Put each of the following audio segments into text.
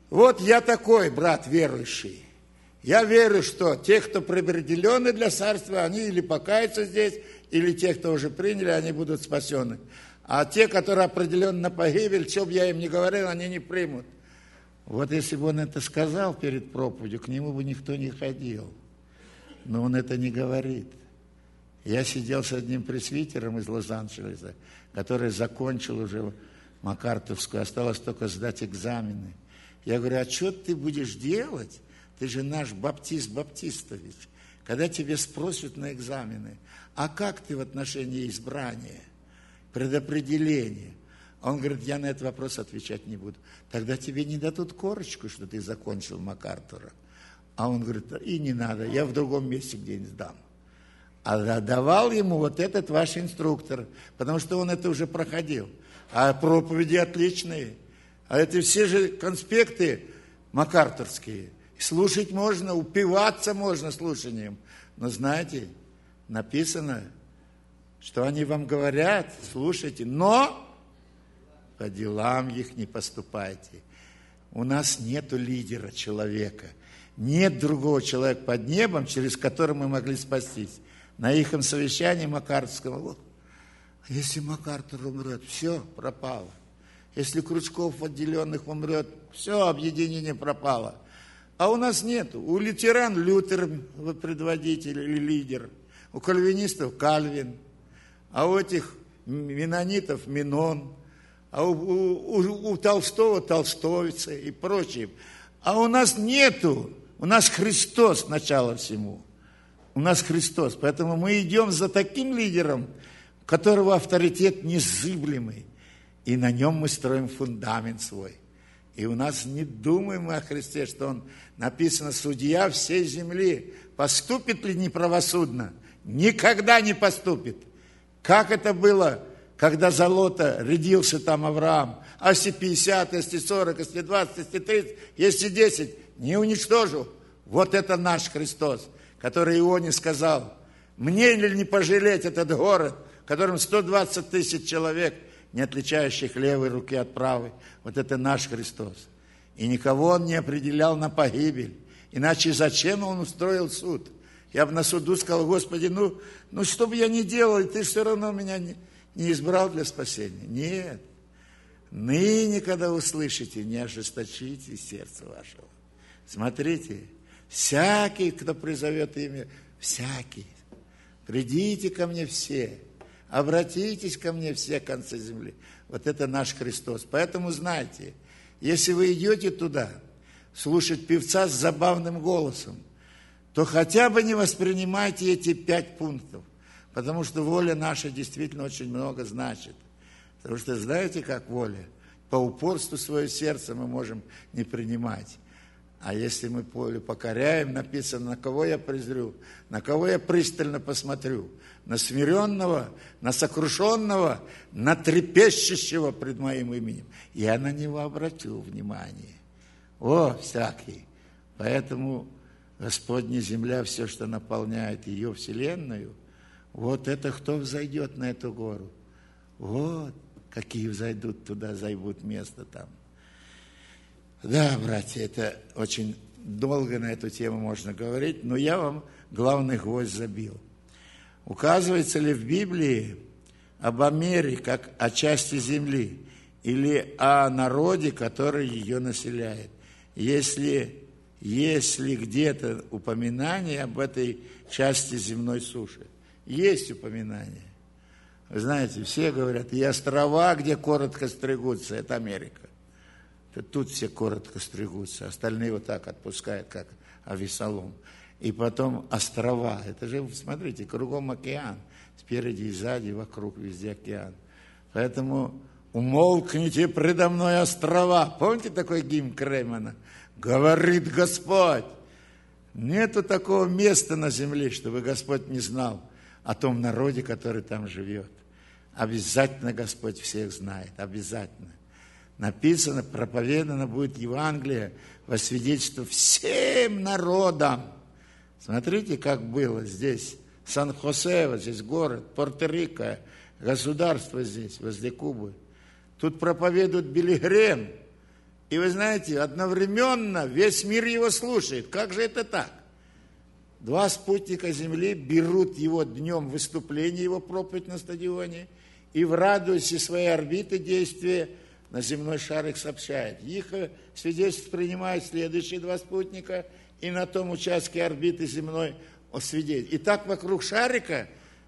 Вот я такой, брат верующий. Я верю, что те, кто предопределены для царства, они или покаются здесь, или те, кто уже приняли, они будут спасены. А те, которые определены на погибель, что бы я им ни говорил, они не примут. Вот если бы он это сказал перед проповедью, к нему бы никто не ходил. Но он это не говорит. Я сидел с одним пресвитером из Лос-Анджелеса, который закончил уже Макартовскую, осталось только сдать экзамены. Я говорю, а что ты будешь делать? Ты же наш баптист Баптистович. Когда тебе спросят на экзамены, а как ты в отношении избрания, предопределения? Он говорит, я на этот вопрос отвечать не буду. Тогда тебе не дадут корочку, что ты закончил МакАртура. А он говорит, и не надо, я в другом месте где-нибудь сдам. А давал ему вот этот ваш инструктор, потому что он это уже проходил. А проповеди отличные. А это все же конспекты макартурские. Слушать можно, упиваться можно слушанием. Но знаете, написано, что они вам говорят, слушайте, но по делам их не поступайте. У нас нету лидера человека. Нет другого человека под небом, через который мы могли спастись. На их совещании Макартовского, если МакАртур умрет, все, пропало. Если Крючков отделенных умрет, все, объединение пропало. А у нас нету. У лютеран Лютер предводитель или лидер. У кальвинистов Кальвин. А у этих менонитов Менон. А у Толстого Толстовица и прочее. А у нас нету. У нас Христос начало всему. У нас Христос. Поэтому мы идем за таким лидером, у которого авторитет незыблемый. И на нем мы строим фундамент свой. И у нас не думаем мы о Христе, что он написано, судья всей земли. Поступит ли неправосудно? Никогда не поступит. Как это было, когда за Лота рядился там Авраам? А если 50, если 40, если 20, если 30, если 10, не уничтожу. Вот это наш Христос, который Ионе сказал, мне ли не пожалеть этот город, в котором 120 тысяч человек, не отличающих левой руки от правой. Вот это наш Христос. И никого он не определял на погибель. Иначе зачем он устроил суд? Я бы на суду сказал, Господи, ну что бы я ни делал, ты все равно меня не избрал для спасения. Нет. Ныне, когда услышите, не ожесточите сердце вашего. Смотрите, всякий, кто призовет имя, всякий, придите ко мне все. Обратитесь ко мне все концы земли. Вот это наш Христос. Поэтому знайте, если вы идете туда, слушать певца с забавным голосом, то хотя бы не воспринимайте эти 5 пунктов. Потому что воля наша действительно очень много значит. Потому что знаете, как воля? По упорству свое сердце мы можем не принимать. А если мы волю покоряем, написано, на кого я презрю, на кого я пристально посмотрю, на смиренного, на сокрушенного, на трепещущего пред моим именем. Я на него обратил внимание. О, всякий. Поэтому Господня земля, все, что наполняет ее вселенную, вот это кто взойдет на эту гору? Вот какие взойдут туда, займут место там. Да, братья, это очень долго на эту тему можно говорить, но я вам главный гвоздь забил. Указывается ли в Библии об мире как о части земли или о народе, который ее населяет? Если где-то упоминание об этой части земной суши, есть упоминание. Вы знаете, все говорят, и острова, где коротко стригутся, это Америка. Тут все коротко стригутся, остальные вот так отпускают, как Авесолом. И потом острова. Это же, смотрите, кругом океан. Спереди и сзади, вокруг, везде океан. Поэтому умолкните предо мной острова. Помните такой гимн Кремена? Говорит Господь. Нету такого места на земле, чтобы Господь не знал о том народе, который там живет. Обязательно Господь всех знает. Обязательно. Написано, проповедано будет Евангелие во свидетельство всем народам. Смотрите, как было здесь. Сан-Хосе, вот здесь город, И вы знаете, одновременно весь мир его слушает. Как же это так? 2 спутника Земли берут его днем выступление, его проповедь на стадионе, и в радиусе своей орбиты действия на земной шар их сообщает. Их свидетельство принимают следующие 2 спутника, и на том участке орбиты земной свидетель. И так вокруг шарика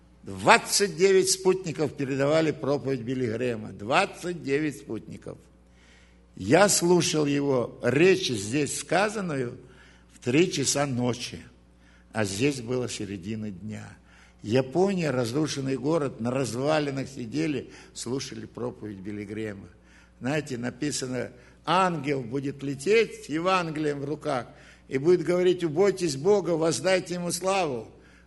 29 спутников передавали проповедь Билли Грэма. 29 спутников. Я слушал его речь здесь сказанную в 3 часа ночи, а здесь было середина дня. Япония, разрушенный город, на развалинах сидели, слушали проповедь Билли Грэма. Знаете, написано, ангел будет лететь с Евангелием в руках и будет говорить, убойтесь Бога, воздайте Ему славу.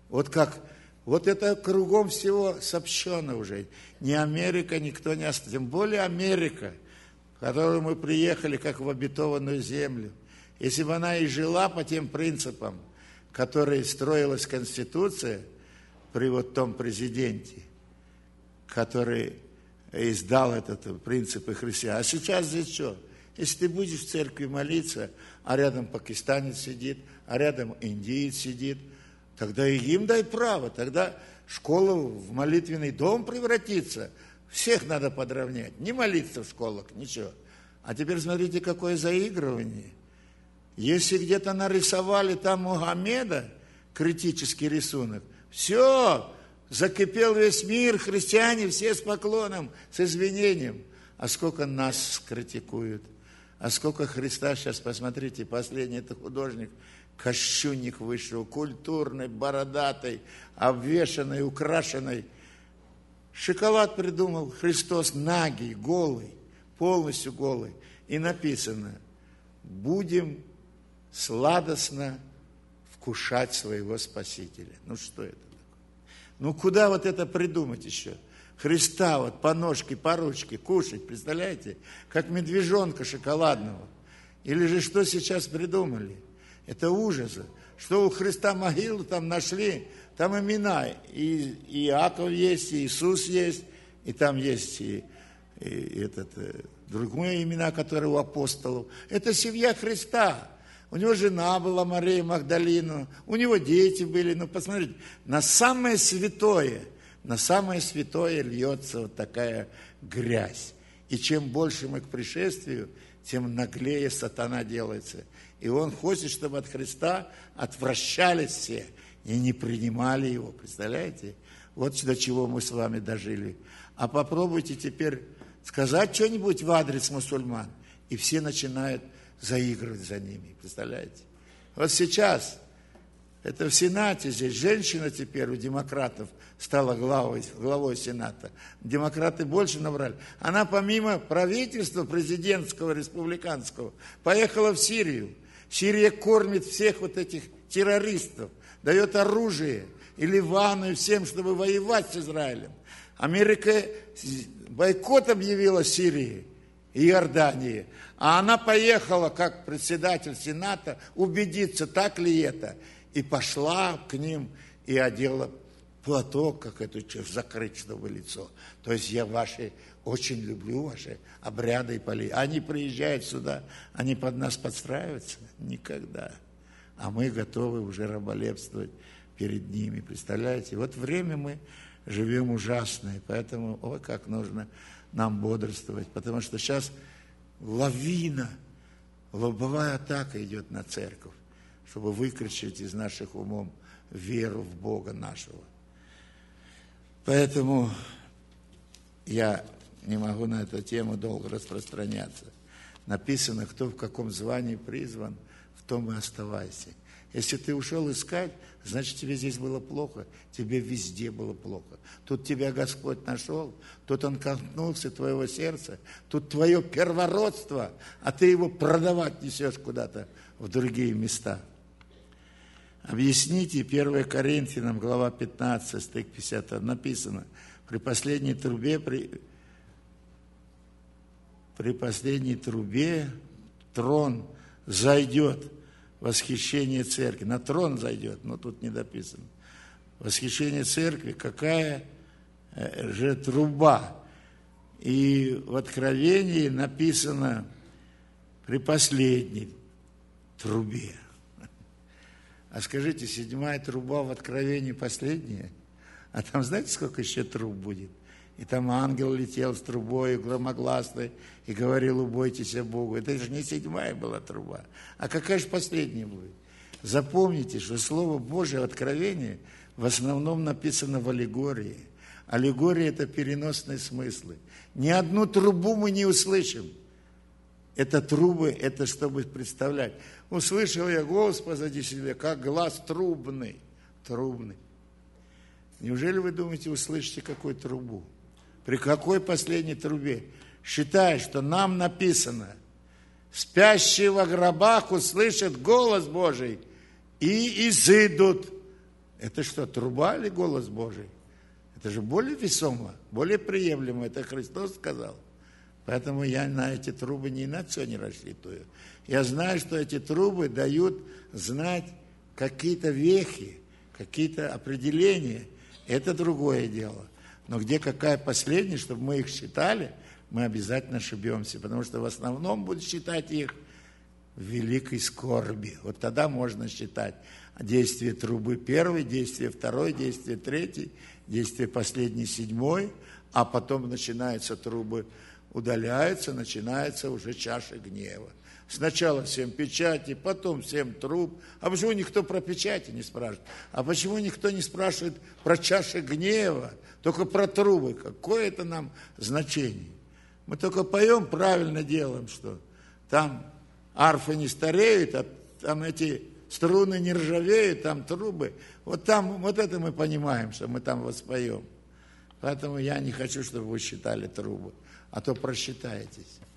Вот это кругом всего сообщено уже. Ни Америка, никто не остался. Тем более Америка, в которую мы приехали, как в обетованную землю. Если бы она и жила по тем принципам, которые строилась Конституция при вот том президенте, который издал этот принцип и христиан. А сейчас здесь что? Если ты будешь в церкви молиться, а рядом пакистанец сидит, а рядом индиец сидит, тогда и им дай право, тогда школа в молитвенный дом превратится. Всех надо подровнять, не молиться в школах, ничего. А теперь смотрите, какое заигрывание. Если где-то нарисовали там Мухаммеда, критический рисунок, все, закипел весь мир, христиане все с поклоном, с извинением. А сколько нас критикуют, а сколько Христа, сейчас посмотрите, последний это художник, кощунник вышел, культурный, бородатый, обвешанный, украшенный. Шоколад придумал Христос нагий, голый, полностью голый. И написано, будем сладостно вкушать своего Спасителя. Ну что это такое? Ну куда вот это придумать еще? Христа вот по ножке, по ручке кушать, представляете? Как медвежонка шоколадного. Или же что сейчас придумали? Это ужас. Что у Христа могилу там нашли, там имена. И Иаков есть, и Иисус есть, и там есть и другие имена, которые у апостолов. Это семья Христа. У него жена была Мария Магдалина, у него дети были. Ну, посмотрите, на самое святое льется вот такая грязь. И чем больше мы к пришествию, тем наглее сатана делается. И он хочет, чтобы от Христа отвращались все и не принимали его. Представляете? Вот до чего мы с вами дожили. А попробуйте теперь сказать что-нибудь в адрес мусульман, и все начинают заигрывать за ними. Представляете? Вот сейчас, это в Сенате здесь, женщина теперь у демократов стала главой Сената. Демократы больше набрали. Она помимо правительства президентского, республиканского, поехала в Сирию. Сирия кормит всех вот этих террористов, дает оружие и Ливану, и всем, чтобы воевать с Израилем. Америка бойкот объявила Сирии и Иордании. А она поехала, как председатель Сената, убедиться, так ли это. И пошла к ним и одела платок, как эту закрыть, чтобы лицо. То есть я очень люблю ваши обряды и поли. Они приезжают сюда, они под нас подстраиваются? Никогда. А мы готовы уже раболепствовать перед ними. Представляете? Вот время мы живем ужасное, поэтому, как нужно нам бодрствовать. Потому что сейчас лавина, лобовая атака идет на церковь, чтобы выкричать из наших умов веру в Бога нашего. Поэтому я не могу на эту тему долго распространяться. Написано, кто в каком звании призван, в том и оставайся. Если ты ушел искать, значит, тебе здесь было плохо, тебе везде было плохо. Тут тебя Господь нашел, тут Он коснулся твоего сердца, тут твое первородство, а ты его продавать несешь куда-то в другие места. Объясните, 1 Коринфянам, глава 15, стих 50, написано, при последней трубе трон зайдет, восхищение церкви. На трон зайдет, но тут не дописано. Восхищение церкви, какая же труба. И в Откровении написано, при последней трубе. А скажите, 7-я труба в Откровении последняя? А там знаете, сколько еще труб будет? И там ангел летел с трубой громогласной и говорил: убойтесь Богу. Это же не 7-я была труба. А какая же последняя будет? Запомните, что Слово Божие в Откровении в основном написано в аллегории. Аллегория – это переносные смыслы. Ни одну трубу мы не услышим. Это трубы, это чтобы представлять. Услышал я голос позади себя, как глаз трубный. Трубный. Неужели вы думаете, услышите какую трубу? При какой последней трубе? Считай, что нам написано: спящие во гробах услышат голос Божий и изыдут. Это что, труба или голос Божий? Это же более весомо, более приемлемо. Это Христос сказал. Поэтому я на эти трубы ни на что не рассчитываю. Я знаю, что эти трубы дают знать какие-то вехи, какие-то определения. Это другое дело. Но где какая последняя, чтобы мы их считали, мы обязательно ошибемся. Потому что в основном будут считать их в великой скорби. Вот тогда можно считать действие трубы 1, действие 2, действие 3, действие последней 7, а потом начинаются трубы, удаляются, начинается уже чаша гнева. Сначала 7 печати, потом 7 труб. А почему никто про печати не спрашивает? А почему никто не спрашивает про чаши гнева, только про трубы? Какое это нам значение? Мы только поем, правильно делаем, что там арфы не стареют, а там эти струны не ржавеют, там трубы. Вот там, вот это мы понимаем, что мы там воспоем. Поэтому я не хочу, чтобы вы считали трубы, а то просчитаетесь.